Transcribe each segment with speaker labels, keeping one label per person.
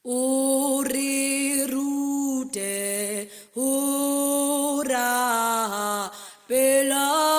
Speaker 1: o re rute o ra pela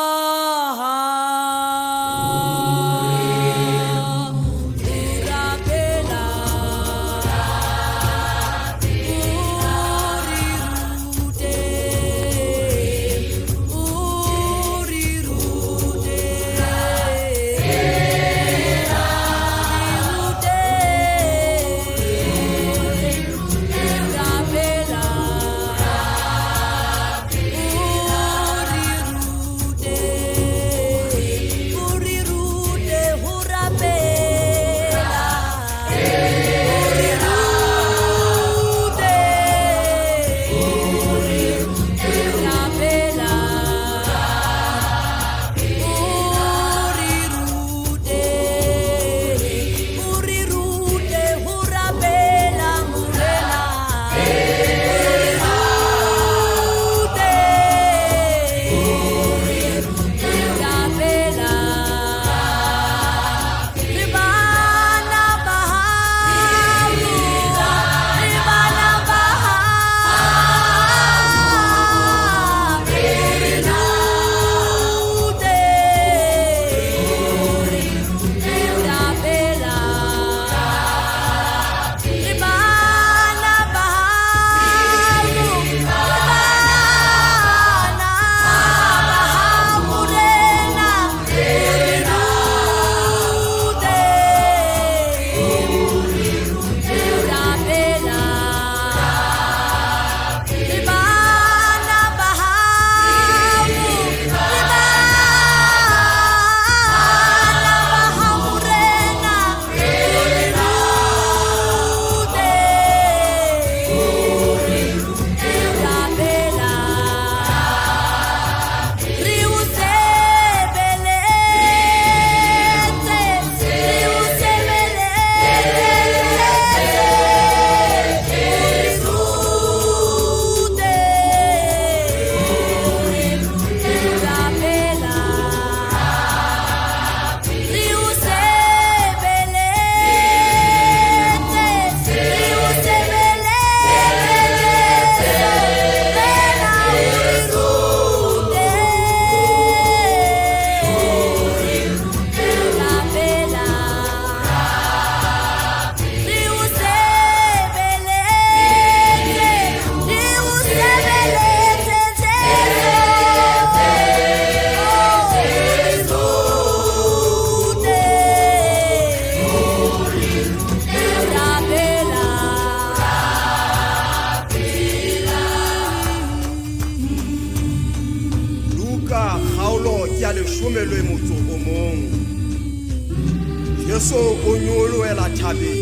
Speaker 2: Yeso onyolo ela thabe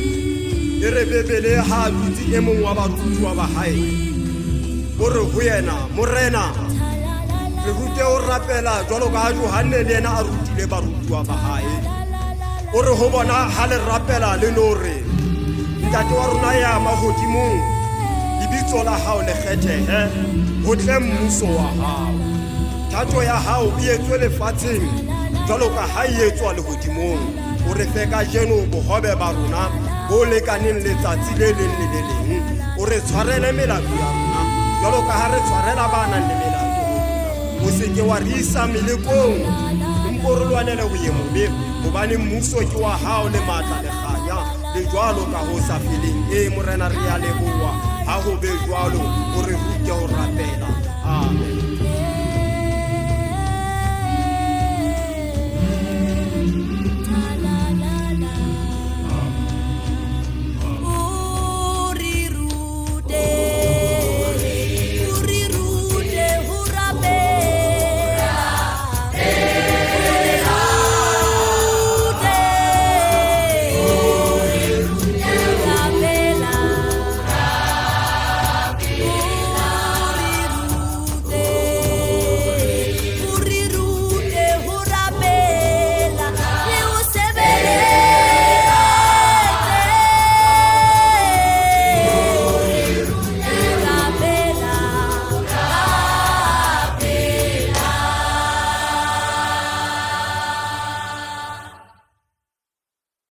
Speaker 2: ere bebele ha dutse e mong wa barutwa ba hae gore ho yena morena re rute o rapela jwalo ka Johane le yena a rutile barutwa ba hae gore ho bona ha le rapela le nore ntate wa rona ya mahodimong lebitso la hao le kgethehe ho tle mmuso wa hao thato ya hao e etswe lefatsheng jwalo ka ha e etswa lehodimong o re feka jeno bohobe ba rona bo lekaneng letsatsi le leng le le leng o re tshwarele melato ya rona jwalo ka ha re tshwarela bana le melato o se ke wa re isa melekong mpo re lwanele ho ye mobe hobane mmuso ke wa hao le matla le kganya le jwalo ka ho sa feleng morena re ya leboha ha ho be jwalo o re rute ho rapela amen.